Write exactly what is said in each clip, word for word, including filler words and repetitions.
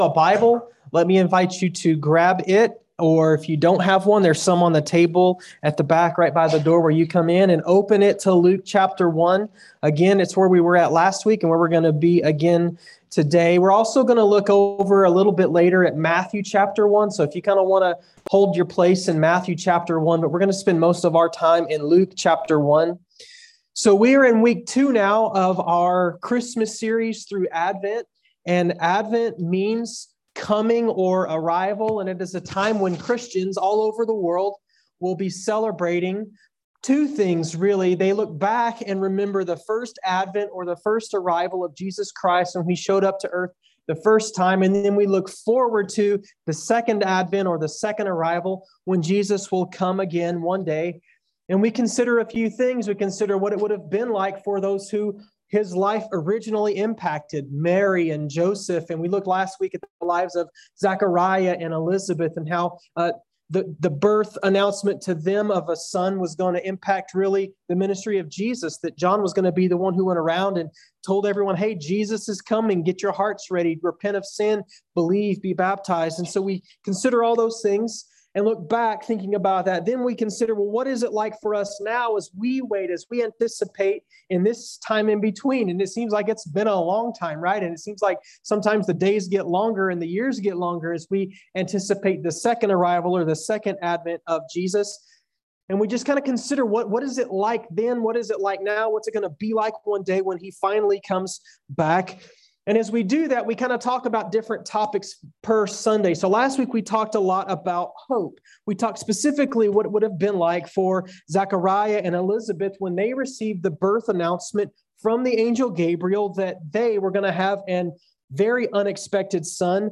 a Bible, let me invite you to grab it. Or if you don't have one, there's some on the table at the back right by the door where you come in, and open it to Luke chapter one. Again, it's where we were at last week and where we're going to be again today. We're also going to look over a little bit later at Matthew chapter one. So if you kind of want to hold your place in Matthew chapter one, but we're going to spend most of our time in Luke chapter one. So we are in week two now of our Christmas series through Advent. And Advent means coming or arrival, and it is a time when Christians all over the world will be celebrating two things, really. They look back and remember the first Advent or the first arrival of Jesus Christ when he showed up to earth the first time, and then we look forward to the second Advent or the second arrival when Jesus will come again one day. And we consider a few things. We consider what it would have been like for those who his life originally impacted, Mary and Joseph. And we looked last week at the lives of Zechariah and Elizabeth and how uh, the, the birth announcement to them of a son was going to impact really the ministry of Jesus, that John was going to be the one who went around and told everyone, hey, Jesus is coming, get your hearts ready, repent of sin, believe, be baptized. And so we consider all those things and look back thinking about that. Then we consider, well, what is it like for us now as we wait, as we anticipate in this time in between? And it seems like it's been a long time, right? And it seems like sometimes the days get longer and the years get longer as we anticipate the second arrival or the second advent of Jesus. And we just kind of consider what, what is it like then? What is it like now? What's it going to be like one day when he finally comes back? And as we do that, we kind of talk about different topics per Sunday. So last week, we talked a lot about hope. We talked specifically what it would have been like for Zechariah and Elizabeth when they received the birth announcement from the angel Gabriel that they were going to have an very unexpected son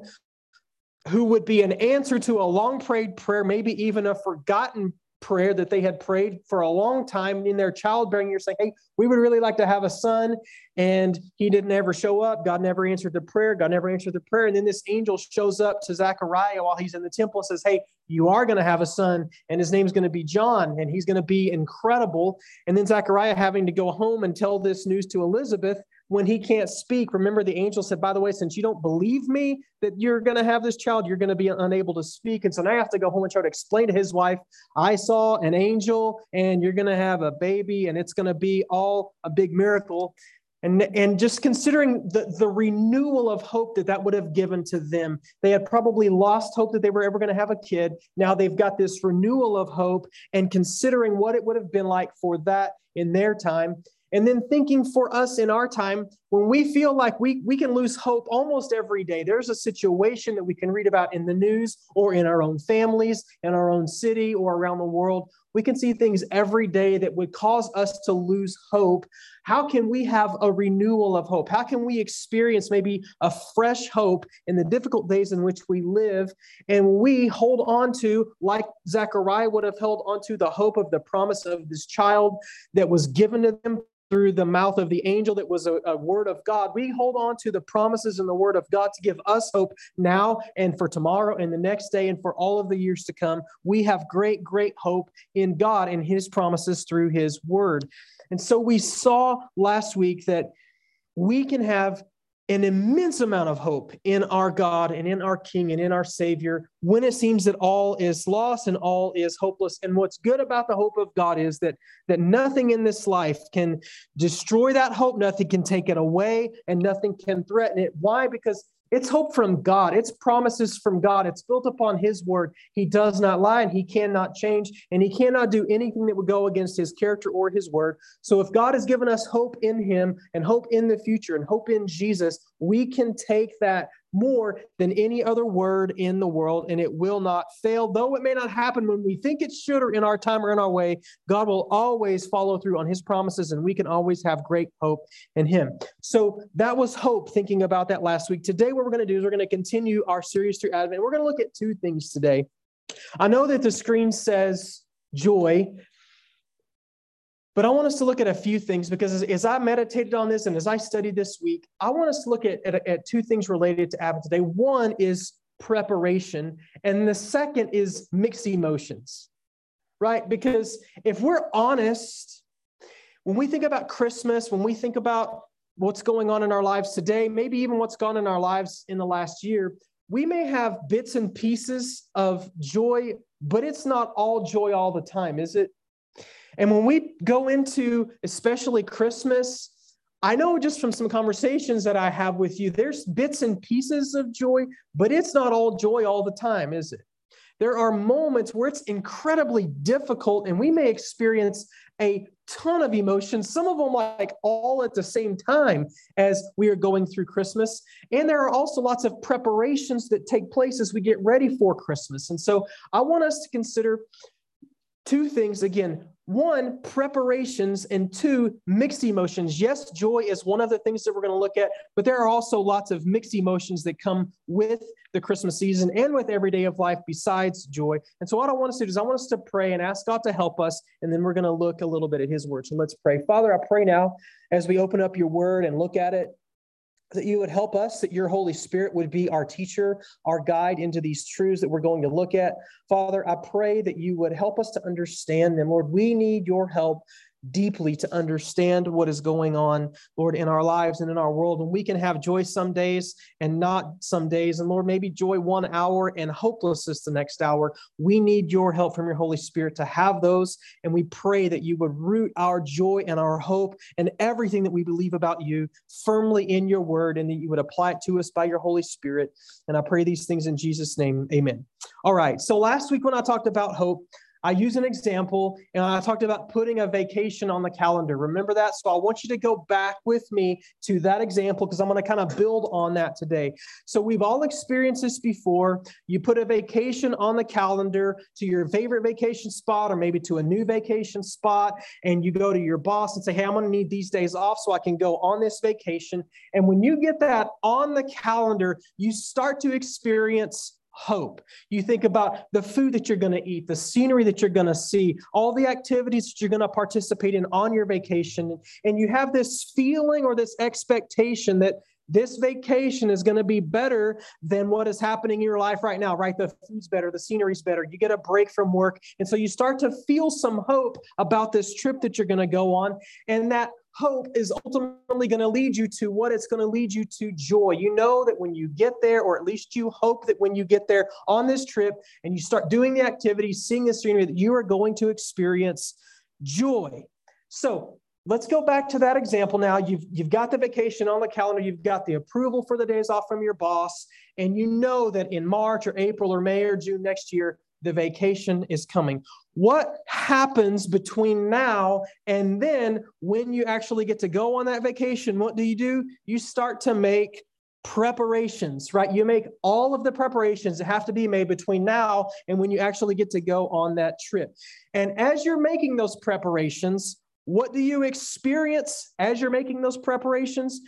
who would be an answer to a long prayed prayer, maybe even a forgotten prayer that they had prayed for a long time in their childbearing years, saying, hey, we would really like to have a son. And he didn't ever show up. God never answered the prayer. God never answered the prayer. And then this angel shows up to Zechariah while he's in the temple and says, hey, you are going to have a son, and his name's going to be John, and he's going to be incredible. And then Zechariah having to go home and tell this news to Elizabeth when he can't speak. Remember, the angel said, by the way, since you don't believe me that you're going to have this child, you're going to be unable to speak. And so now I have to go home and try to explain to his wife, I saw an angel and you're going to have a baby and it's going to be all a big miracle. And, and just considering the, the renewal of hope that that would have given to them. They had probably lost hope that they were ever going to have a kid. Now they've got this renewal of hope, and considering what it would have been like for that in their time. And then thinking for us in our time, when we feel like we, we can lose hope almost every day. There's a situation that we can read about in the news or in our own families, in our own city or around the world. We can see things every day that would cause us to lose hope. How can we have a renewal of hope? How can we experience maybe a fresh hope in the difficult days in which we live? And we hold on to, like Zechariah would have held on to, the hope of the promise of this child that was given to them through the mouth of the angel that was a, a word of God. We hold on to the promises and the word of God to give us hope now and for tomorrow and the next day and for all of the years to come. We have great, great hope in God and his promises through his word. And so we saw last week that we can have an immense amount of hope in our God and in our King and in our Savior when it seems that all is lost and all is hopeless. And what's good about the hope of God is that, that nothing in this life can destroy that hope, nothing can take it away, and nothing can threaten it. Why? Because it's hope from God. It's promises from God. It's built upon his word. He does not lie and he cannot change, and he cannot do anything that would go against his character or his word. So if God has given us hope in him and hope in the future and hope in Jesus, we can take that more than any other word in the world, and it will not fail. Though it may not happen when we think it should or in our time or in our way, God will always follow through on his promises, and we can always have great hope in him. So that was hope, thinking about that last week. Today, what we're going to do is we're going to continue our series through Advent. We're going to look at two things today. I know that the screen says joy, but I want us to look at a few things, because as, as I meditated on this and as I studied this week, I want us to look at, at, at two things related to Advent today. One is preparation, and the second is mixed emotions, right? Because if we're honest, when we think about Christmas, when we think about what's going on in our lives today, maybe even what's gone in our lives in the last year, we may have bits and pieces of joy, but it's not all joy all the time, is it? And when we go into especially Christmas, I know just from some conversations that I have with you, there's bits and pieces of joy, but it's not all joy all the time, is it? There are moments where it's incredibly difficult and we may experience a ton of emotions, some of them like all at the same time as we are going through Christmas. And there are also lots of preparations that take place as we get ready for Christmas. And so I want us to consider two things again. One, preparations, and two, mixed emotions. Yes, joy is one of the things that we're going to look at, but there are also lots of mixed emotions that come with the Christmas season and with every day of life besides joy. And so what I want us to do is I want us to pray and ask God to help us, and then we're going to look a little bit at his word. So let's pray. Father, I pray now as we open up your word and look at it, that you would help us, that your Holy Spirit would be our teacher, our guide into these truths that we're going to look at. Father, I pray that you would help us to understand them. Lord, we need your help deeply to understand what is going on, Lord, in our lives and in our world. And we can have joy some days and not some days. And Lord, maybe joy one hour and hopelessness the next hour. We need your help from your Holy Spirit to have those. And we pray that you would root our joy and our hope and everything that we believe about you firmly in your word, and that you would apply it to us by your Holy Spirit. And I pray these things in Jesus' name. Amen. All right. So last week when I talked about hope, I use an example, and I talked about putting a vacation on the calendar. Remember that? So I want you to go back with me to that example because I'm going to kind of build on that today. So we've all experienced this before. You put a vacation on the calendar to your favorite vacation spot or maybe to a new vacation spot, and you go to your boss and say, hey, I'm going to need these days off so I can go on this vacation. And when you get that on the calendar, you start to experience hope. You think about the food that you're going to eat, the scenery that you're going to see, all the activities that you're going to participate in on your vacation. And you have this feeling or this expectation that this vacation is going to be better than what is happening in your life right now, right? The food's better, the scenery's better. You get a break from work. And so you start to feel some hope about this trip that you're going to go on. And that hope is ultimately going to lead you to what it's going to lead you to joy. You know that when you get there, or at least you hope that when you get there on this trip and you start doing the activities, seeing the scenery, that you are going to experience joy. So let's go back to that example now. You've, you've got the vacation on the calendar. You've got the approval for the days off from your boss. And you know that in March or April or May or June next year, the vacation is coming. What happens between now and then when you actually get to go on that vacation? What do you do? You start to make preparations, right? You make all of the preparations that have to be made between now and when you actually get to go on that trip. And as you're making those preparations, what do you experience as you're making those preparations?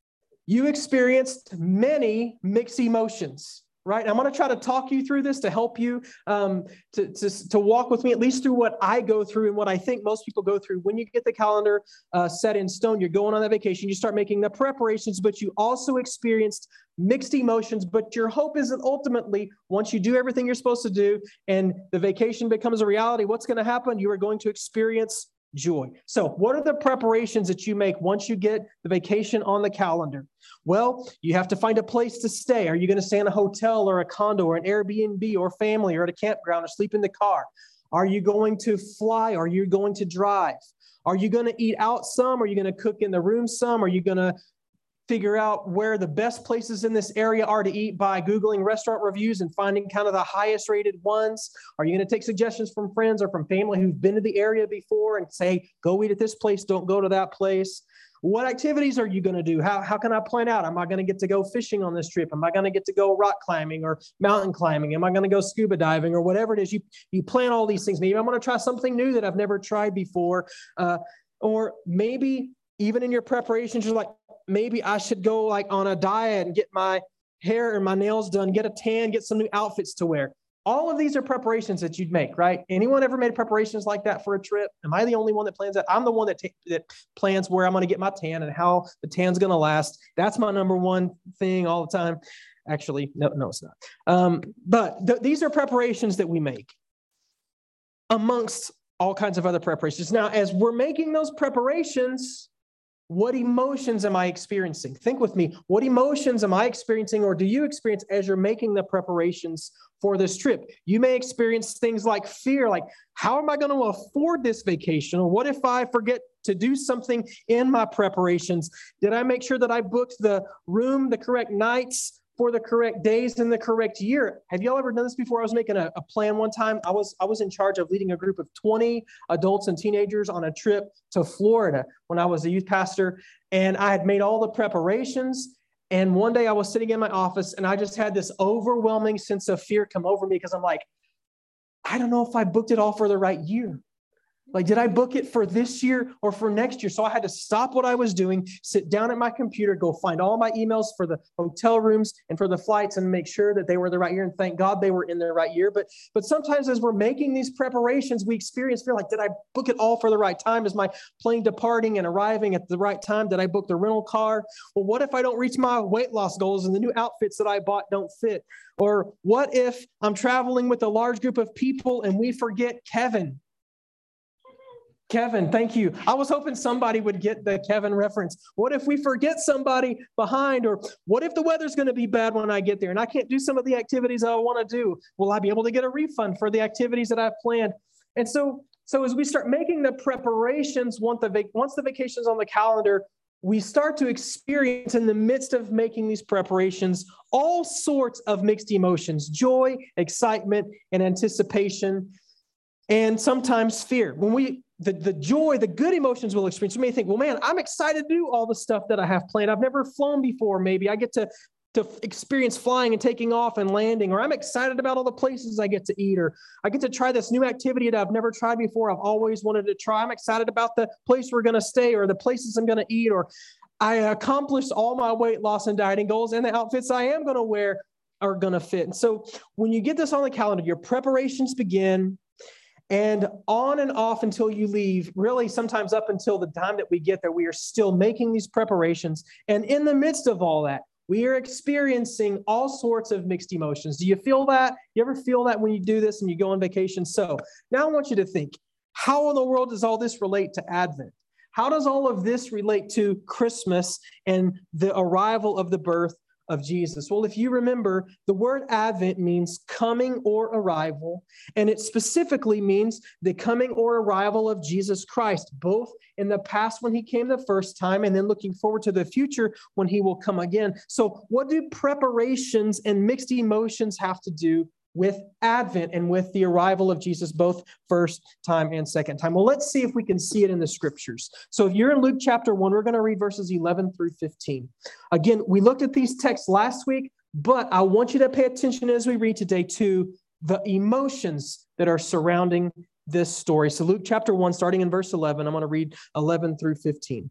You experienced many mixed emotions. Right? I'm going to try to talk you through this to help you um, to, to, to walk with me at least through what I go through and what I think most people go through. When you get the calendar uh, set in stone, you're going on that vacation, you start making the preparations, but you also experienced mixed emotions. But your hope is that ultimately, once you do everything you're supposed to do and the vacation becomes a reality, what's going to happen? You are going to experience joy. So what are the preparations that you make once you get the vacation on the calendar? Well, you have to find a place to stay. Are you going to stay in a hotel or a condo or an Airbnb or family or at a campground or sleep in the car? Are you going to fly? Are you going to drive? Are you going to eat out some? Are you going to cook in the room some? Are you going to figure out where the best places in this area are to eat by Googling restaurant reviews and finding kind of the highest rated ones? Are you going to take suggestions from friends or from family who've been to the area before and say, go eat at this place, don't go to that place? What activities are you going to do? How, how can I plan out? Am I going to get to go fishing on this trip? Am I going to get to go rock climbing or mountain climbing? Am I going to go scuba diving or whatever it is? You, you plan all these things. Maybe I'm going to try something new that I've never tried before. Uh, or maybe even in your preparations, you're like, maybe I should go like on a diet and get my hair and my nails done, get a tan, get some new outfits to wear. All of these are preparations that you'd make, right? Anyone ever made preparations like that for a trip? Am I the only one that plans that? I'm the one that, t- that plans where I'm going to get my tan and how the tan's going to last. That's my number one thing all the time. Actually, no, no, it's not. Um, but th- these are preparations that we make amongst all kinds of other preparations. Now, as we're making those preparations, What emotions am I experiencing? Think with me. What emotions am I experiencing, or do you experience as you're making the preparations for this trip? You may experience things like fear, like, how am I going to afford this vacation? Or what if I forget to do something in my preparations? Did I make sure that I booked the room the correct nights for the correct days in the correct year? Have y'all ever done this before? I was making a, a plan one time. I was I was in charge of leading a group of twenty adults and teenagers on a trip to Florida when I was a youth pastor, and I had made all the preparations. And one day I was sitting in my office, and I just had this overwhelming sense of fear come over me because I'm like, I don't know if I booked it all for the right year. Like, did I book it for this year or for next year? So I had to stop what I was doing, sit down at my computer, go find all my emails for the hotel rooms and for the flights and make sure that they were the right year. And thank God they were in the right year. But, but sometimes as we're making these preparations, we experience fear like, did I book it all for the right time? Is my plane departing and arriving at the right time? Did I book the rental car? Well, what if I don't reach my weight loss goals and the new outfits that I bought don't fit? Or what if I'm traveling with a large group of people and we forget Kevin? Kevin, thank you. I was hoping somebody would get the Kevin reference. What if we forget somebody behind? Or what if the weather's going to be bad when I get there and I can't do some of the activities I want to do? Will I be able to get a refund for the activities that I've planned? And so, so as we start making the preparations, once the, vac- once the vacation's on the calendar, we start to experience in the midst of making these preparations all sorts of mixed emotions: joy, excitement, and anticipation, and sometimes fear. When we The, the joy, the good emotions we'll experience, you may think, well, man, I'm excited to do all the stuff that I have planned. I've never flown before. Maybe I get to, to experience flying and taking off and landing, or I'm excited about all the places I get to eat, or I get to try this new activity that I've never tried before. I've always wanted to try. I'm excited about the place we're going to stay or the places I'm going to eat, or I accomplished all my weight loss and dieting goals and the outfits I am going to wear are going to fit. And so when you get this on the calendar, your preparations begin. And on and off until you leave, really sometimes up until the time that we get there, we are still making these preparations. And in the midst of all that, we are experiencing all sorts of mixed emotions. Do you feel that? You ever feel that when you do this and you go on vacation? So now I want you to think, how in the world does all this relate to Advent? How does all of this relate to Christmas and the arrival of the birth of Jesus? Well, if you remember, the word Advent means coming or arrival, and it specifically means the coming or arrival of Jesus Christ, both in the past when he came the first time and then looking forward to the future when he will come again. So what do preparations and mixed emotions have to do with Advent and with the arrival of Jesus, both first time and second time? Well, let's see if we can see it in the scriptures. So if you're in Luke chapter one, we're going to read verses eleven through fifteen. Again, we looked at these texts last week, but I want you to pay attention as we read today to the emotions that are surrounding this story. So Luke chapter one, starting in verse eleven, I'm going to read eleven through fifteen.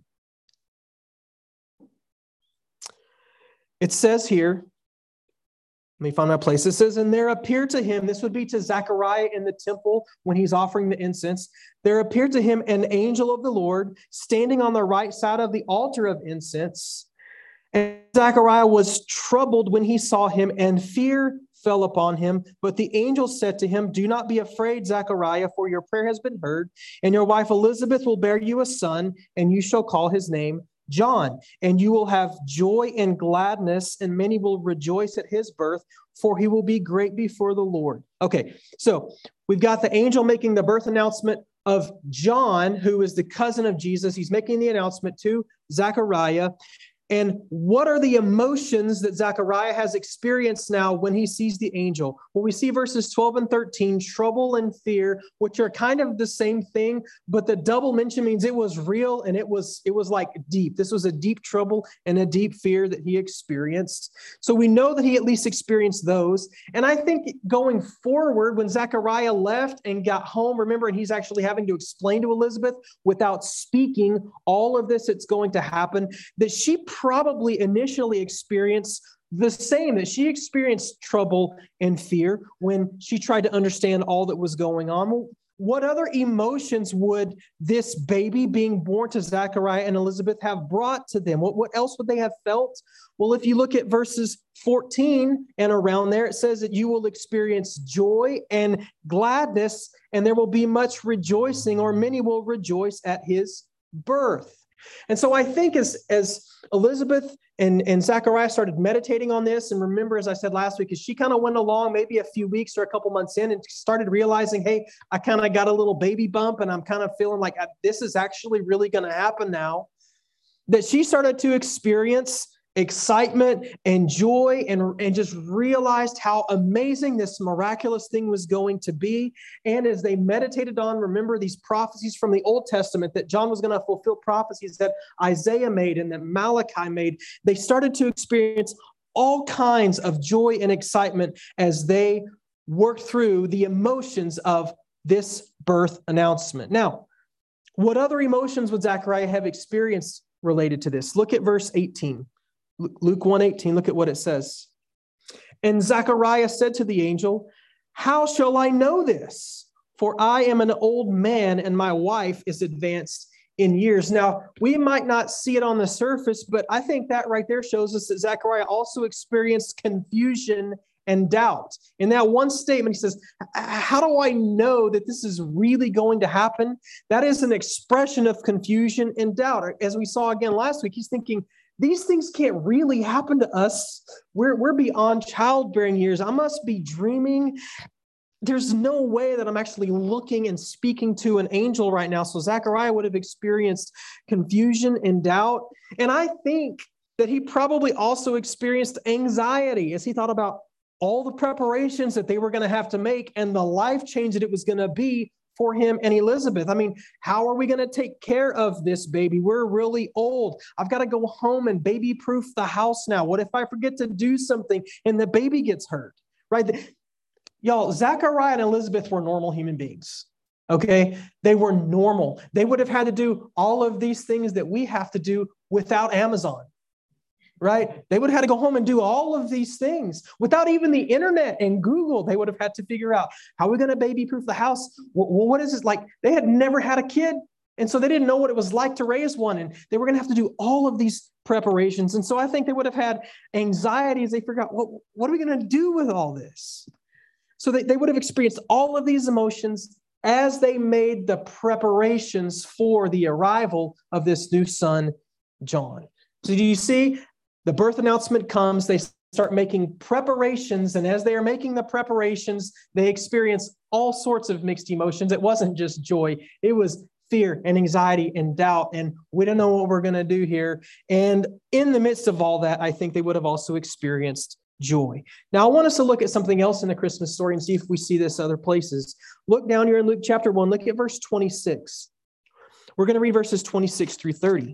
It says here, let me find my place. It says, and there appeared to him, this would be to Zechariah in the temple when he's offering the incense. There appeared to him an angel of the Lord standing on the right side of the altar of incense. And Zechariah was troubled when he saw him, and fear fell upon him. But the angel said to him, do not be afraid, Zechariah, for your prayer has been heard, and your wife Elizabeth will bear you a son, and you shall call his name John, and you will have joy and gladness, and many will rejoice at his birth, for he will be great before the Lord. Okay, so we've got the angel making the birth announcement of John, who is the cousin of Jesus. He's making the announcement to Zechariah. And what are the emotions that Zechariah has experienced now when he sees the angel? Well, we see verses twelve and thirteen, trouble and fear, which are kind of the same thing, but the double mention means it was real and it was, it was like deep. This was a deep trouble and a deep fear that he experienced. So we know that he at least experienced those. And I think going forward, when Zechariah left and got home, remember, and he's actually having to explain to Elizabeth without speaking all of this that's going to happen, that she probably initially experienced the same, that she experienced trouble and fear when she tried to understand all that was going on. What other emotions would this baby being born to Zechariah and Elizabeth have brought to them? What, what else would they have felt? Well, if you look at verses fourteen and around there, it says that you will experience joy and gladness, and there will be much rejoicing, or many will rejoice at his birth. And so I think as, as Elizabeth and, and Zechariah started meditating on this, and remember, as I said last week, as she kind of went along maybe a few weeks or a couple months in and started realizing, hey, I kind of got a little baby bump and I'm kind of feeling like this is actually really going to happen now, that she started to experience excitement and joy and, and just realized how amazing this miraculous thing was going to be. And as they meditated on, remember these prophecies from the Old Testament that John was going to fulfill prophecies that Isaiah made and that Malachi made, they started to experience all kinds of joy and excitement as they worked through the emotions of this birth announcement. Now, what other emotions would Zechariah have experienced related to this? Look at verse eighteen. Luke one eighteen, look at what it says. And Zechariah said to the angel, how shall I know this? For I am an old man and my wife is advanced in years. Now, we might not see it on the surface, but I think that right there shows us that Zechariah also experienced confusion and doubt. In that one statement, he says, how do I know that this is really going to happen? That is an expression of confusion and doubt. As we saw again last week, he's thinking, these things can't really happen to us. We're, we're beyond childbearing years. I must be dreaming. There's no way that I'm actually looking and speaking to an angel right now. So Zechariah would have experienced confusion and doubt. And I think that he probably also experienced anxiety as he thought about all the preparations that they were going to have to make and the life change that it was going to be for him and Elizabeth. I mean, how are we going to take care of this baby? We're really old. I've got to go home and baby proof the house now. What if I forget to do something and the baby gets hurt? Right? Y'all, Zechariah and Elizabeth were normal human beings. Okay? They were normal. They would have had to do all of these things that we have to do without Amazon. Right? They would have had to go home and do all of these things without even the internet and Google. They would have had to figure out how are we going to baby proof the house? Well, what is this like? They had never had a kid. And so they didn't know what it was like to raise one. And they were going to have to do all of these preparations. And so I think they would have had anxiety as they figured out, well, what are we going to do with all this? So they, they would have experienced all of these emotions as they made the preparations for the arrival of this new son, John. So do you see? The birth announcement comes, they start making preparations, and as they are making the preparations, they experience all sorts of mixed emotions. It wasn't just joy, it was fear and anxiety and doubt, and we don't know what we're going to do here. And in the midst of all that, I think they would have also experienced joy. Now, I want us to look at something else in the Christmas story and see if we see this other places. Look down here in Luke chapter one, look at verse twenty-six. We're going to read verses twenty-six through thirty.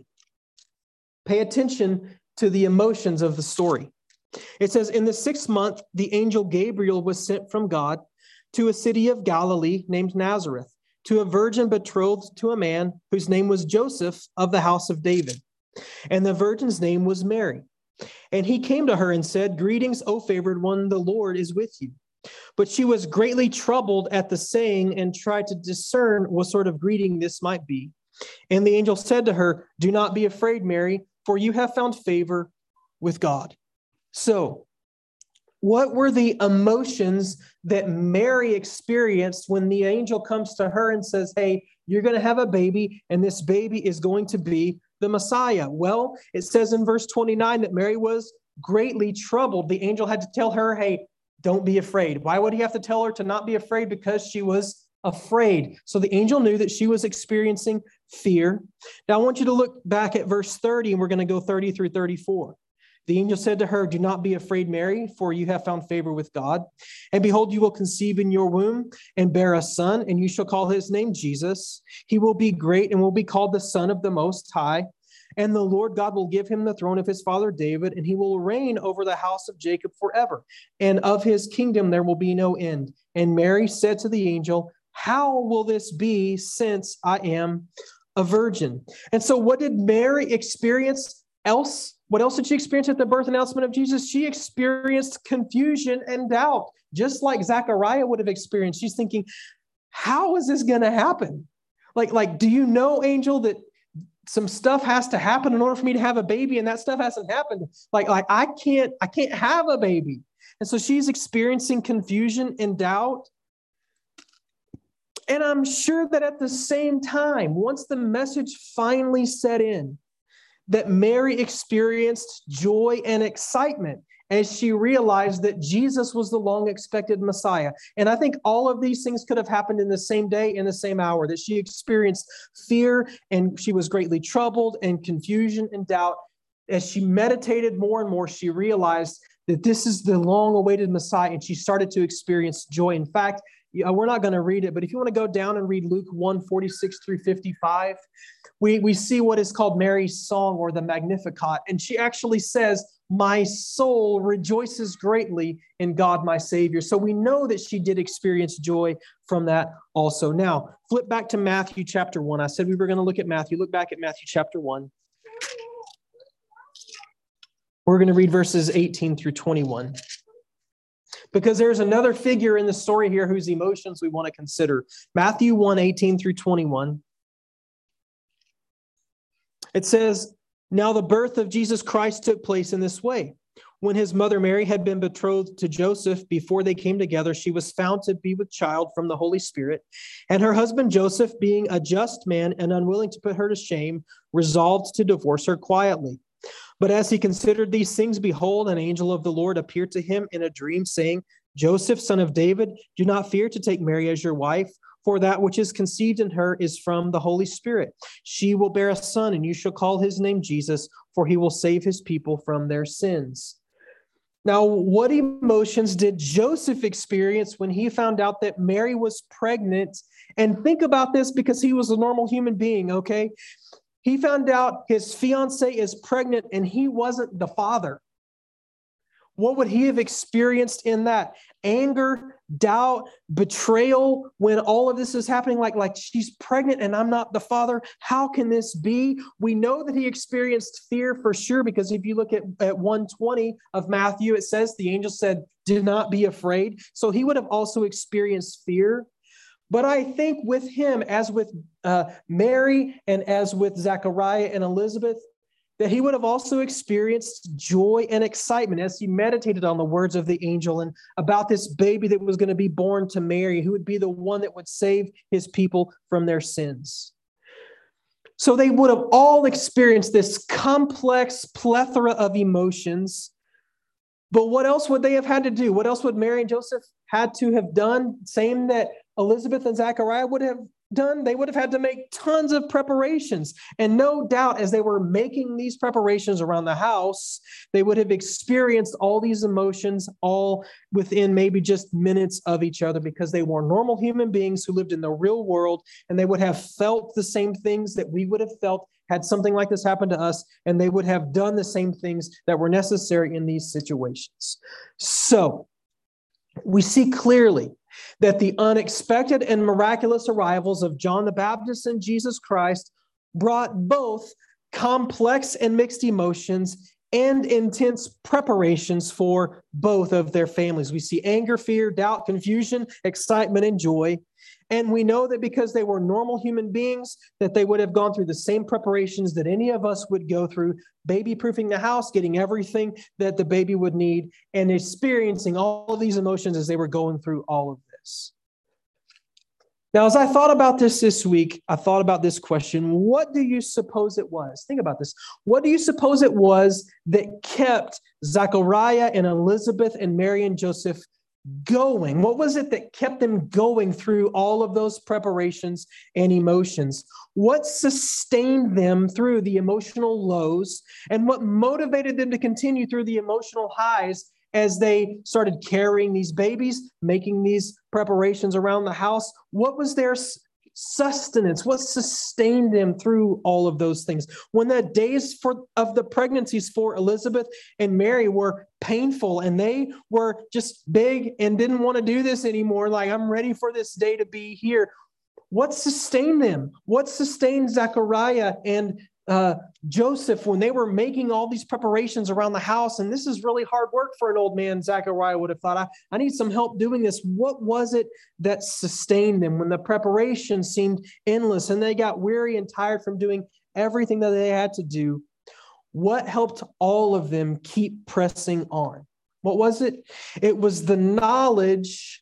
Pay attention to the emotions of the story. It says, in the sixth month, the angel Gabriel was sent from God to a city of Galilee named Nazareth, to a virgin betrothed to a man whose name was Joseph of the house of David. And the virgin's name was Mary. And he came to her and said, greetings, O favored one, the Lord is with you. But she was greatly troubled at the saying and tried to discern what sort of greeting this might be. And the angel said to her, do not be afraid, Mary, for you have found favor with God. So, what were the emotions that Mary experienced when the angel comes to her and says, hey, you're going to have a baby, and this baby is going to be the Messiah? Well, it says in verse twenty-nine that Mary was greatly troubled. The angel had to tell her, hey, don't be afraid. Why would he have to tell her to not be afraid? Because she was afraid. So the angel knew that she was experiencing fear. Now I want you to look back at verse thirty, and we're going to go thirty through thirty-four. The angel said to her, do not be afraid, Mary, for you have found favor with God. And behold, you will conceive in your womb and bear a son, and you shall call his name Jesus. He will be great and will be called the Son of the Most High. And the Lord God will give him the throne of his father David, and he will reign over the house of Jacob forever. And of his kingdom there will be no end. And Mary said to the angel, how will this be, since I am a virgin? And so what did Mary experience else? What else did she experience at the birth announcement of Jesus? She experienced confusion and doubt, just like Zechariah would have experienced. She's thinking, how is this going to happen? Like, like, do you know, angel, that some stuff has to happen in order for me to have a baby, and that stuff hasn't happened? Like, like I can't, I can't have a baby. And so she's experiencing confusion and doubt. And I'm sure that at the same time, once the message finally set in, that Mary experienced joy and excitement as she realized that Jesus was the long-expected Messiah. And I think all of these things could have happened in the same day, in the same hour, that she experienced fear and she was greatly troubled and confusion and doubt. As she meditated more and more, she realized that this is the long-awaited Messiah, and she started to experience joy. In fact, we're not going to read it, but if you want to go down and read Luke one, forty-six through fifty-five, we, we see what is called Mary's song, or the Magnificat. And she actually says, "My soul rejoices greatly in God, my Savior." So we know that she did experience joy from that also. Now, flip back to Matthew chapter one. I said we were going to look at Matthew. Look back at Matthew chapter one. We're going to read verses eighteen through twenty-one. Because there's another figure in the story here whose emotions we want to consider. Matthew one, eighteen through twenty-one. It says, "Now the birth of Jesus Christ took place in this way. When his mother Mary had been betrothed to Joseph, before they came together, she was found to be with child from the Holy Spirit. And her husband Joseph, being a just man and unwilling to put her to shame, resolved to divorce her quietly. But as he considered these things, behold, an angel of the Lord appeared to him in a dream, saying, 'Joseph, son of David, do not fear to take Mary as your wife, for that which is conceived in her is from the Holy Spirit. She will bear a son, and you shall call his name Jesus, for he will save his people from their sins.'" Now, what emotions did Joseph experience when he found out that Mary was pregnant? And think about this, because he was a normal human being, okay? He found out his fiancée is pregnant and he wasn't the father. What would he have experienced in that? Anger, doubt, betrayal when all of this is happening, like, like she's pregnant and I'm not the father. How can this be? We know that he experienced fear for sure, because if you look at, at one twenty of Matthew, it says the angel said, "Do not be afraid." So he would have also experienced fear. But I think with him, as with uh, Mary and as with Zechariah and Elizabeth, that he would have also experienced joy and excitement as he meditated on the words of the angel and about this baby that was going to be born to Mary, who would be the one that would save his people from their sins. So they would have all experienced this complex plethora of emotions. But what else would they have had to do? What else would Mary and Joseph had to have done? Same that Elizabeth and Zechariah would have done. They would have had to make tons of preparations. And no doubt, as they were making these preparations around the house, they would have experienced all these emotions all within maybe just minutes of each other, because they were normal human beings who lived in the real world, and they would have felt the same things that we would have felt had something like this happened to us, and they would have done the same things that were necessary in these situations. So we see clearly that the unexpected and miraculous arrivals of John the Baptist and Jesus Christ brought both complex and mixed emotions and intense preparations for both of their families. We see anger, fear, doubt, confusion, excitement, and joy. And we know that because they were normal human beings, that they would have gone through the same preparations that any of us would go through, baby-proofing the house, getting everything that the baby would need, and experiencing all of these emotions as they were going through all of this. Now, as I thought about this this week, I thought about this question: what do you suppose it was? Think about this. What do you suppose it was that kept Zechariah and Elizabeth and Mary and Joseph going? What was it that kept them going through all of those preparations and emotions? What sustained them through the emotional lows, and what motivated them to continue through the emotional highs as they started carrying these babies, making these preparations around the house? What was their sustenance? What sustained them through all of those things? When the days for of the pregnancies for Elizabeth and Mary were painful, and they were just big and didn't want to do this anymore, like, I'm ready for this day to be here. What sustained them? What sustained Zechariah and uh, Joseph when they were making all these preparations around the house? And this is really hard work for an old man, Zechariah would have thought. I, I need some help doing this. What was it that sustained them when the preparation seemed endless and they got weary and tired from doing everything that they had to do? What helped all of them keep pressing on? What was it? It was the knowledge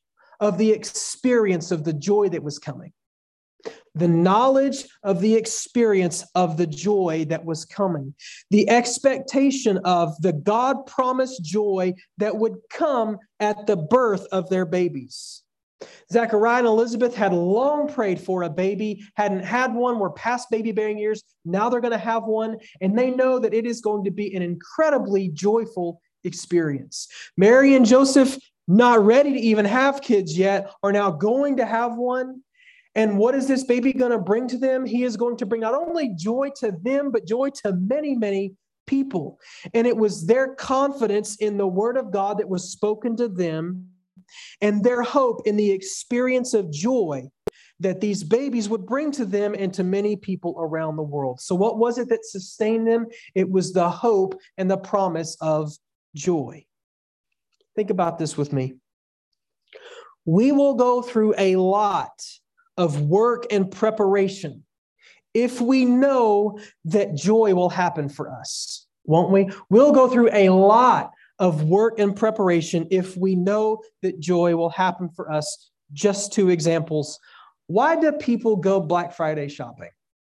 of the experience of the joy that was coming. The knowledge of the experience of the joy that was coming. The expectation of the God-promised joy that would come at the birth of their babies. Zechariah and Elizabeth had long prayed for a baby, hadn't had one, were past baby bearing years. Now they're going to have one, and they know that it is going to be an incredibly joyful experience. Mary and Joseph, not ready to even have kids yet, are now going to have one. And what is this baby going to bring to them? He is going to bring not only joy to them, but joy to many, many people. And it was their confidence in the word of God that was spoken to them and their hope in the experience of joy that these babies would bring to them and to many people around the world. So what was it that sustained them? It was the hope and the promise of joy. Think about this with me. We will go through a lot of work and preparation if we know that joy will happen for us, won't we? We'll go through a lot of work and preparation if we know that joy will happen for us. Just two examples. Why do people go Black Friday shopping?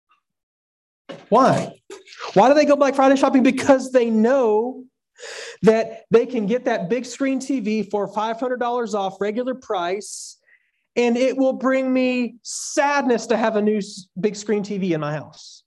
Why? Why do they go Black Friday shopping? Because they know that they can get that big screen T V for five hundred dollars off regular price, and it will bring me sadness to have a new big screen T V in my house.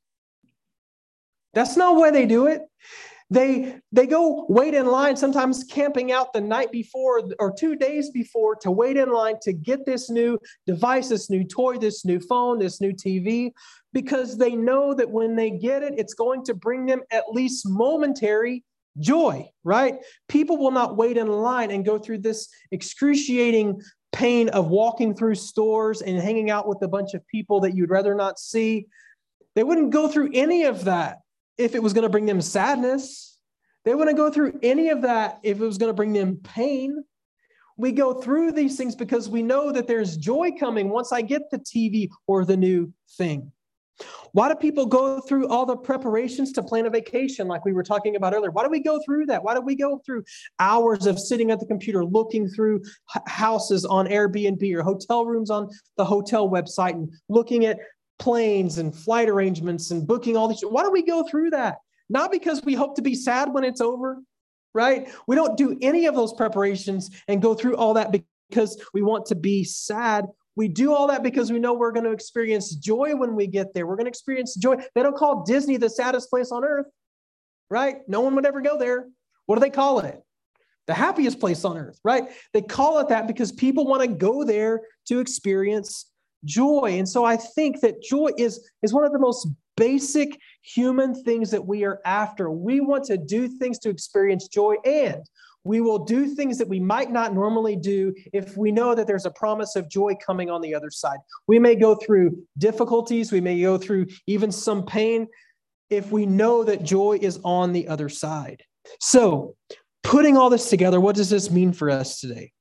That's not why they do it. They, they go wait in line, sometimes camping out the night before or two days before to wait in line to get this new device, this new toy, this new phone, this new T V, because they know that when they get it, it's going to bring them at least momentary joy, right? People will not wait in line and go through this excruciating pain of walking through stores and hanging out with a bunch of people that you'd rather not see. They wouldn't go through any of that if it was going to bring them sadness. They wouldn't go through any of that if it was going to bring them pain. We go through these things because we know that there's joy coming once I get the T V or the new thing. Why do people go through all the preparations to plan a vacation like we were talking about earlier? Why do we go through that? Why do we go through hours of sitting at the computer looking through h- houses on Airbnb or hotel rooms on the hotel website and looking at planes and flight arrangements and booking all these? Why do we go through that? Not because we hope to be sad when it's over, right? We don't do any of those preparations and go through all that because we want to be sad. We do all that because we know we're going to experience joy when we get there. We're going to experience joy. They don't call Disney the saddest place on earth, right? No one would ever go there. What do they call it? The happiest place on earth, right? They call it that because people want to go there to experience joy. And so I think that joy is, is one of the most basic human things that we are after. We want to do things to experience joy, and we will do things that we might not normally do if we know that there's a promise of joy coming on the other side. We may go through difficulties. We may go through even some pain if we know that joy is on the other side. So putting all this together, what does this mean for us today?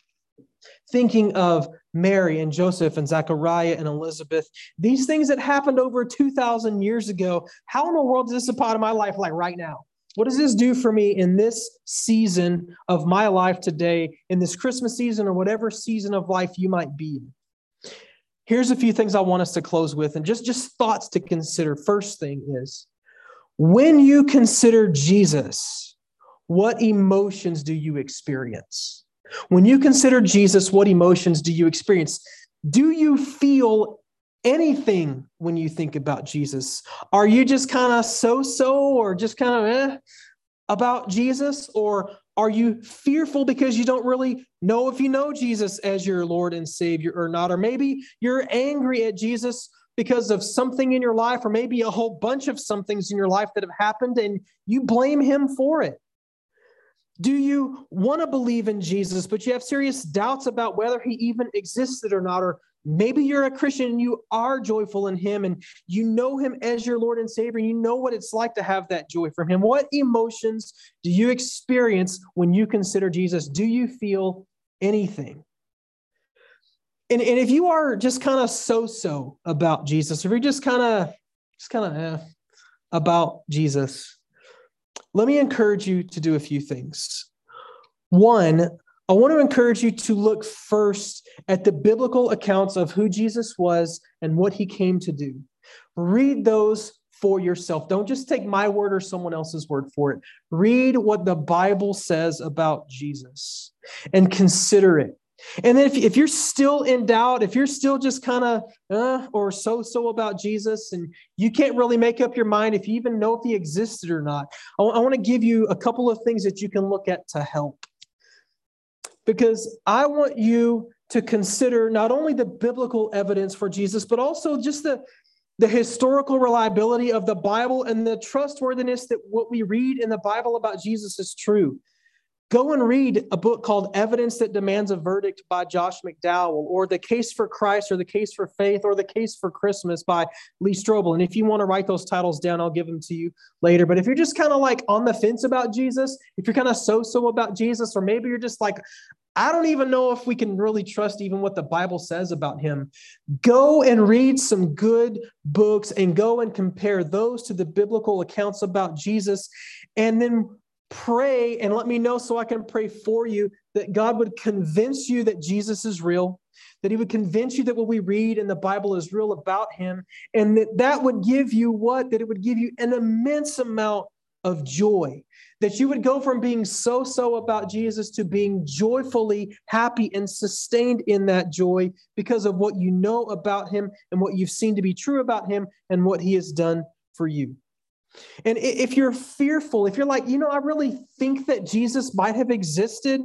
Thinking of Mary and Joseph and Zechariah and Elizabeth, these things that happened over two thousand years ago, how in the world does this apply to my life like right now? What does this do for me in this season of my life today, in this Christmas season or whatever season of life you might be in? Here's a few things I want us to close with, and just, just thoughts to consider. First thing is, when you consider Jesus, what emotions do you experience? When you consider Jesus, what emotions do you experience? Do you feel anything when you think about Jesus? Are you just kind of so-so or just kind of eh about Jesus? Or are you fearful because you don't really know if you know Jesus as your Lord and Savior or not? Or maybe you're angry at Jesus because of something in your life, or maybe a whole bunch of somethings in your life that have happened and you blame him for it. Do you want to believe in Jesus, but you have serious doubts about whether he even existed or not? Or maybe you're a Christian and you are joyful in him and you know him as your Lord and Savior, and you know what it's like to have that joy from him. What emotions do you experience when you consider Jesus? Do you feel anything? And, and if you are just kind of so-so about Jesus, if you're just kind of just kind of eh, about Jesus, let me encourage you to do a few things. One, I want to encourage you to look first at the biblical accounts of who Jesus was and what he came to do. Read those for yourself. Don't just take my word or someone else's word for it. Read what the Bible says about Jesus and consider it. And then if, if you're still in doubt, if you're still just kind of uh, or so-so about Jesus and you can't really make up your mind if you even know if he existed or not, I, I want to give you a couple of things that you can look at to help. Because I want you to consider not only the biblical evidence for Jesus, but also just the, the historical reliability of the Bible and the trustworthiness that what we read in the Bible about Jesus is true. Go and read a book called Evidence That Demands a Verdict by Josh McDowell, or The Case for Christ, or The Case for Faith, or The Case for Christmas by Lee Strobel. And if you want to write those titles down, I'll give them to you later. But if you're just kind of like on the fence about Jesus, if you're kind of so-so about Jesus, or maybe you're just like, I don't even know if we can really trust even what the Bible says about him, go and read some good books and go and compare those to the biblical accounts about Jesus, and then pray and let me know so I can pray for you that God would convince you that Jesus is real, that he would convince you that what we read in the Bible is real about him, and that that would give you what? That it would give you an immense amount of joy, that you would go from being so-so about Jesus to being joyfully happy and sustained in that joy because of what you know about him and what you've seen to be true about him and what he has done for you. And if you're fearful, if you're like, you know, I really think that Jesus might have existed,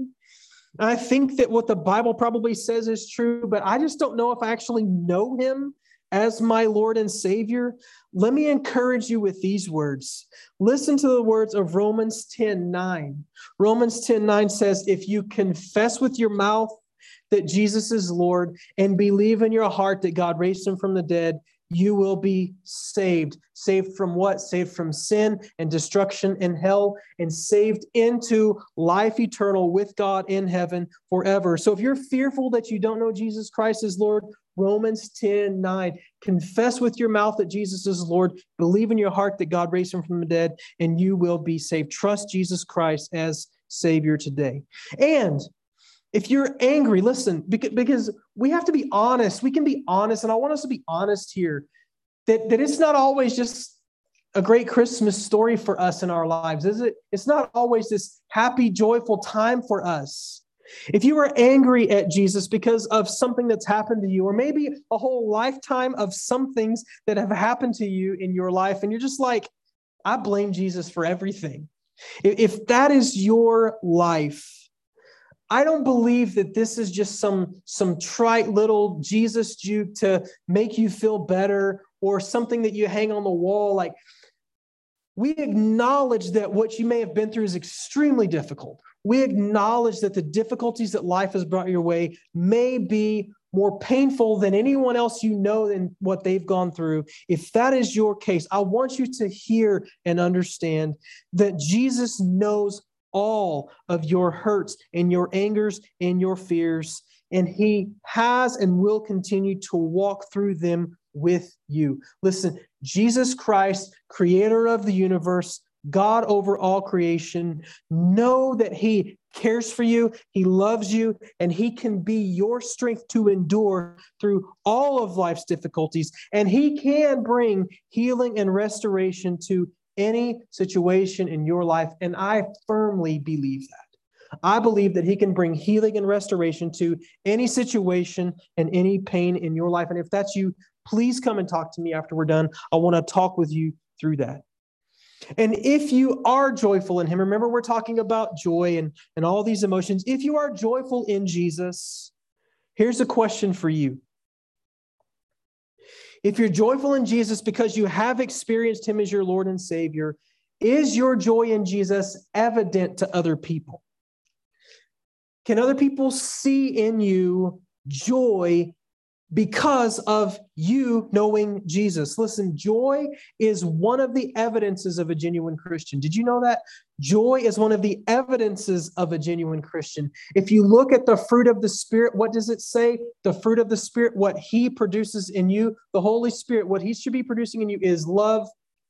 I think that what the Bible probably says is true, but I just don't know if I actually know him as my Lord and Savior, let me encourage you with these words. Listen to the words of Romans ten nine. Romans ten nine says, if you confess with your mouth that Jesus is Lord and believe in your heart that God raised him from the dead, you will be saved. Saved from what? Saved from sin and destruction and hell, and saved into life eternal with God in heaven forever. So if you're fearful that you don't know Jesus Christ as Lord, Romans ten nine, confess with your mouth that Jesus is Lord, believe in your heart that God raised him from the dead, and you will be saved. Trust Jesus Christ as Savior today. And if you're angry, listen, because we have to be honest. We can be honest, and I want us to be honest here, that, that it's not always just a great Christmas story for us in our lives, is it? It's not always this happy, joyful time for us. If you are angry at Jesus because of something that's happened to you, or maybe a whole lifetime of some things that have happened to you in your life, and you're just like, I blame Jesus for everything. If that is your life, I don't believe that this is just some, some trite little Jesus juke to make you feel better, or something that you hang on the wall. Like, we acknowledge that what you may have been through is extremely difficult. We acknowledge that the difficulties that life has brought your way may be more painful than anyone else you know and what they've gone through. If that is your case, I want you to hear and understand that Jesus knows all of your hurts and your angers and your fears, and he has and will continue to walk through them with you. Listen, Jesus Christ, creator of the universe, God over all creation, know that he cares for you, he loves you, and he can be your strength to endure through all of life's difficulties. And he can bring healing and restoration to any situation in your life. And I firmly believe that. I believe that he can bring healing and restoration to any situation and any pain in your life. And if that's you, please come and talk to me after we're done. I want to talk with you through that. And if you are joyful in him, remember we're talking about joy and, and all these emotions. If you are joyful in Jesus, here's a question for you. If you're joyful in Jesus because you have experienced him as your Lord and Savior, is your joy in Jesus evident to other people? Can other people see in you joy because of you knowing Jesus? Listen, joy is one of the evidences of a genuine Christian. Did you know that? Joy is one of the evidences of a genuine Christian. If you look at the fruit of the Spirit, what does it say? The fruit of the Spirit, what he produces in you, the Holy Spirit, what he should be producing in you is love.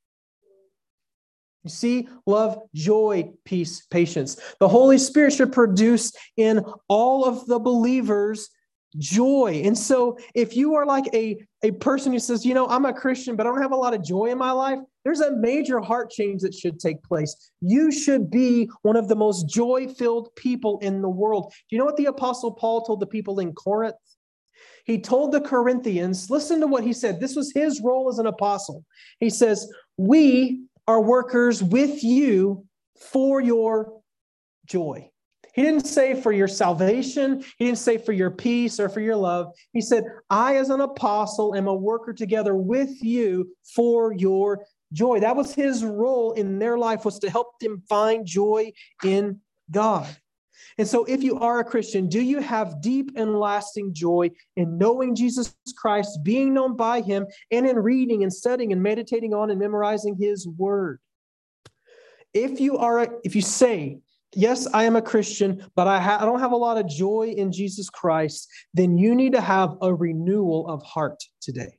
You see, love, joy, peace, patience. The Holy Spirit should produce in all of the believers joy. And so if you are like a, a person who says, you know, I'm a Christian, but I don't have a lot of joy in my life, there's a major heart change that should take place. You should be one of the most joy-filled people in the world. Do you know what the Apostle Paul told the people in Corinth? He told the Corinthians, listen to what he said. This was his role as an apostle. He says, we are workers with you for your joy. He didn't say for your salvation. He didn't say for your peace or for your love. He said, I as an apostle am a worker together with you for your joy. That was his role in their life, was to help them find joy in God. And so if you are a Christian, do you have deep and lasting joy in knowing Jesus Christ, being known by him, and in reading and studying and meditating on and memorizing his word? If you are, if you say, yes, I am a Christian, but I, ha- I don't have a lot of joy in Jesus Christ, then you need to have a renewal of heart today.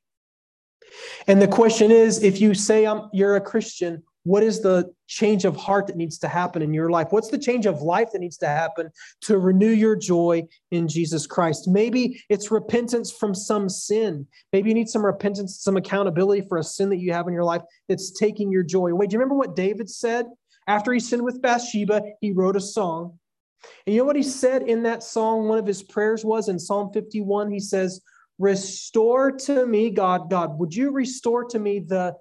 And the question is, if you say I'm, you're a Christian, what is the change of heart that needs to happen in your life? What's the change of life that needs to happen to renew your joy in Jesus Christ? Maybe it's repentance from some sin. Maybe you need some repentance, some accountability for a sin that you have in your life that's taking your joy away. Do you remember what David said? After he sinned with Bathsheba, he wrote a song. And you know what he said in that song? One of his prayers was in Psalm fifty-one. He says, restore to me, God, God, would you restore to me the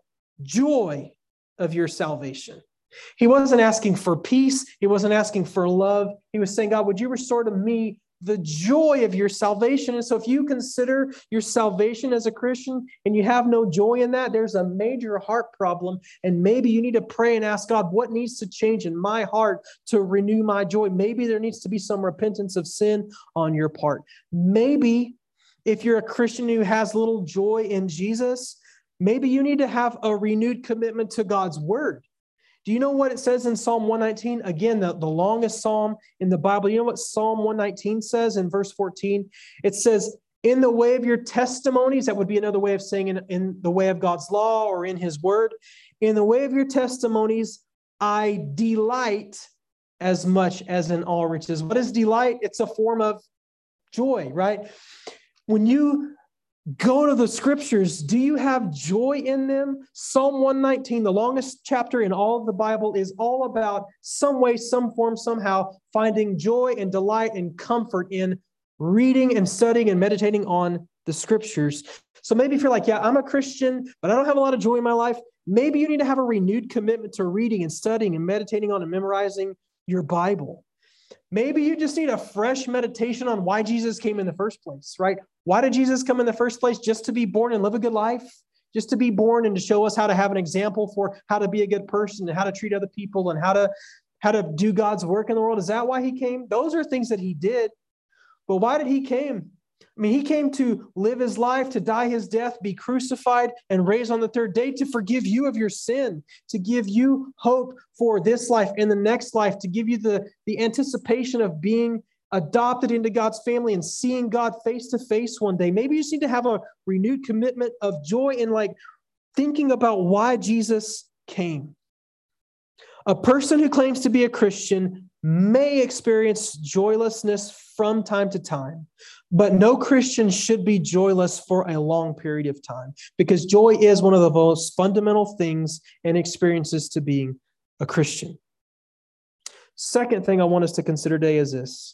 joy of your salvation? He wasn't asking for peace. He wasn't asking for love. He was saying, God, would you restore to me the joy of your salvation? And so if you consider your salvation as a Christian and you have no joy in that, there's a major heart problem. And maybe you need to pray and ask God, what needs to change in my heart to renew my joy? Maybe there needs to be some repentance of sin on your part. Maybe if you're a Christian who has little joy in Jesus, maybe you need to have a renewed commitment to God's word. Do you know what it says in Psalm one nineteen? Again, the, the longest psalm in the Bible. You know what Psalm one nineteen says in verse fourteen? It says, in the way of your testimonies, that would be another way of saying in, in the way of God's law or in his word. In the way of your testimonies, I delight as much as in all riches. What is delight? It's a form of joy, right? When you go to the scriptures, do you have joy in them? Psalm one nineteen, the longest chapter in all of the Bible, is all about some way, some form, somehow finding joy and delight and comfort in reading and studying and meditating on the scriptures. So maybe if you're like, yeah, I'm a Christian, but I don't have a lot of joy in my life, maybe you need to have a renewed commitment to reading and studying and meditating on and memorizing your Bible. Maybe you just need a fresh meditation on why Jesus came in the first place, right? Why did Jesus come in the first place? Just to be born and live a good life? Just to be born and to show us how to have an example for how to be a good person and how to treat other people and how to, how to do God's work in the world? Is that why he came? Those are things that he did. But why did he came? I mean, he came to live his life, to die his death, be crucified, and raised on the third day to forgive you of your sin, to give you hope for this life and the next life, to give you the, the anticipation of being adopted into God's family and seeing God face to face one day. Maybe you just need to have a renewed commitment of joy in like thinking about why Jesus came. A person who claims to be a Christian may experience joylessness from time to time, but no Christian should be joyless for a long period of time, because joy is one of the most fundamental things and experiences to being a Christian. Second thing I want us to consider today is this.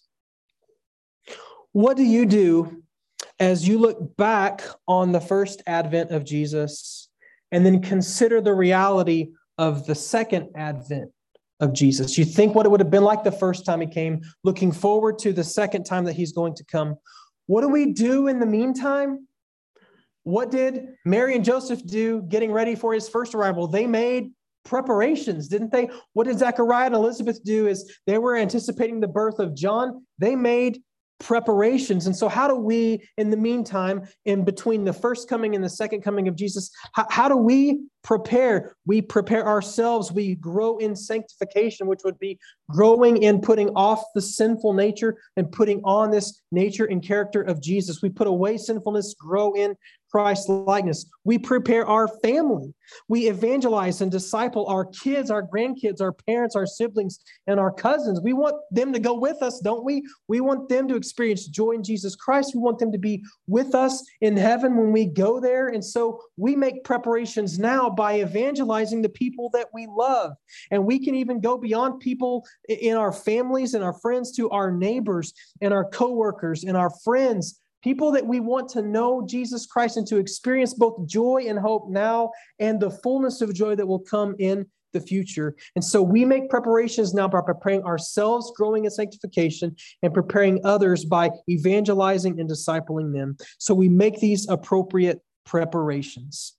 What do you do as you look back on the first advent of Jesus and then consider the reality of the second advent of Jesus? You think what it would have been like the first time he came, looking forward to the second time that he's going to come. What do we do in the meantime? What did Mary and Joseph do getting ready for his first arrival? They made preparations, didn't they? What did Zechariah and Elizabeth do as they were anticipating the birth of John? They made preparations. And so how do we, in the meantime, in between the first coming and the second coming of Jesus, how, how do we prepare. We prepare ourselves. We grow in sanctification, which would be growing in putting off the sinful nature and putting on this nature and character of Jesus. We put away sinfulness, grow in Christ's likeness. We prepare our family. We evangelize and disciple our kids, our grandkids, our parents, our siblings, and our cousins. We want them to go with us, don't we? We want them to experience joy in Jesus Christ. We want them to be with us in heaven when we go there. And so we make preparations now by evangelizing the people that we love. And we can even go beyond people in our families and our friends to our neighbors and our coworkers and our friends. People that we want to know Jesus Christ and to experience both joy and hope now and the fullness of joy that will come in the future. And so we make preparations now by preparing ourselves, growing in sanctification, and preparing others by evangelizing and discipling them. So we make these appropriate preparations.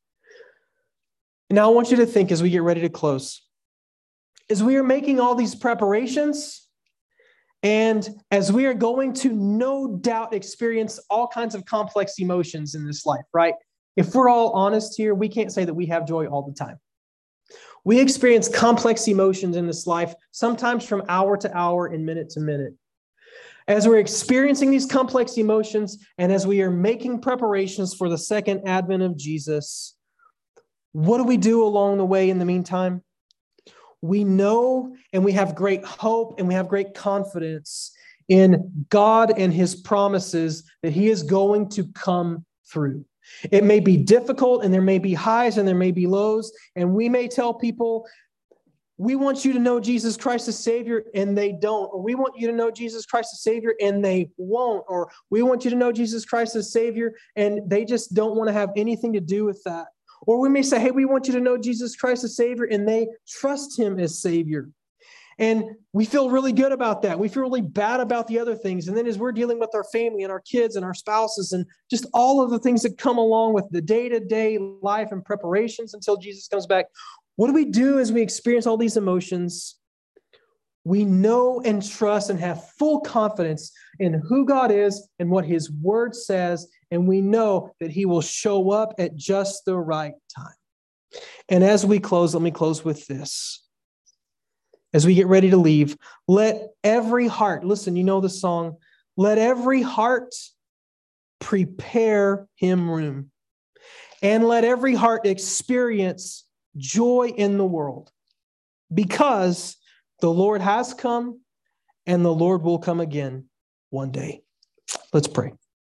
Now I want you to think as we get ready to close, as we are making all these preparations, and as we are going to no doubt experience all kinds of complex emotions in this life, right? If we're all honest here, we can't say that we have joy all the time. We experience complex emotions in this life, sometimes from hour to hour and minute to minute. As we're experiencing these complex emotions and as we are making preparations for the second advent of Jesus, what do we do along the way in the meantime? We know and we have great hope and we have great confidence in God and his promises that he is going to come through. It may be difficult and there may be highs and there may be lows. And we may tell people, we want you to know Jesus Christ as Savior, and they don't. Or we want you to know Jesus Christ as Savior, and they won't. Or we want you to know Jesus Christ as Savior, and they just don't want to have anything to do with that. Or we may say, hey, we want you to know Jesus Christ as Savior, and they trust him as Savior. And we feel really good about that. We feel really bad about the other things. And then as we're dealing with our family and our kids and our spouses and just all of the things that come along with the day-to-day life and preparations until Jesus comes back, what do we do as we experience all these emotions? We know and trust and have full confidence in who God is and what his word says, and we know that he will show up at just the right time. And as we close, let me close with this. As we get ready to leave, let every heart, listen, you know the song, let every heart prepare him room, and let every heart experience joy in the world, because the Lord has come and the Lord will come again one day. Let's pray.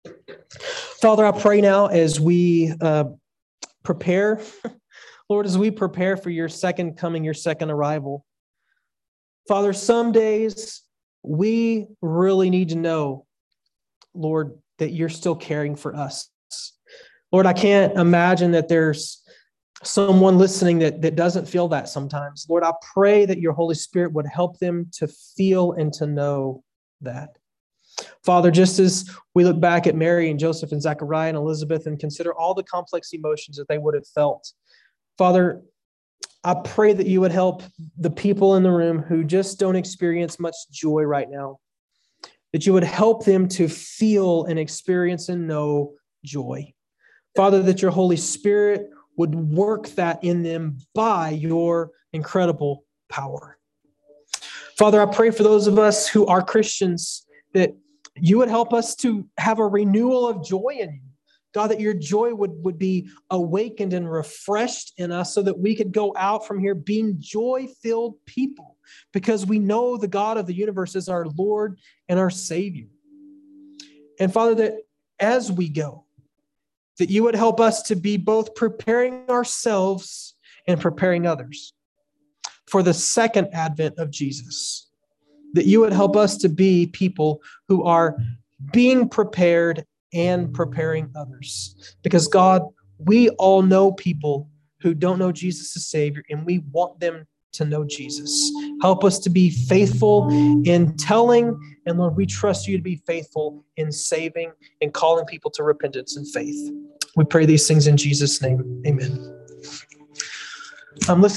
Father, I pray now as we uh, prepare, Lord, as we prepare for your second coming, your second arrival. Father, some days we really need to know, Lord, that you're still caring for us. Lord, I can't imagine that there's someone listening that, that doesn't feel that sometimes. Lord, I pray that your Holy Spirit would help them to feel and to know that. Father, just as we look back at Mary and Joseph and Zechariah and Elizabeth and consider all the complex emotions that they would have felt, Father, I pray that you would help the people in the room who just don't experience much joy right now, that you would help them to feel and experience and know joy. Father, that your Holy Spirit would work that in them by your incredible power. Father, I pray for those of us who are Christians that you would help us to have a renewal of joy in you. God, that your joy would, would be awakened and refreshed in us so that we could go out from here being joy-filled people, because we know the God of the universe is our Lord and our Savior. And Father, that as we go, that you would help us to be both preparing ourselves and preparing others for the second advent of Jesus. That you would help us to be people who are being prepared and preparing others. Because God, we all know people who don't know Jesus as Savior, and we want them to know Jesus. Help us to be faithful in telling, and Lord, we trust you to be faithful in saving and calling people to repentance and faith. We pray these things in Jesus' name. Amen. Um, listen.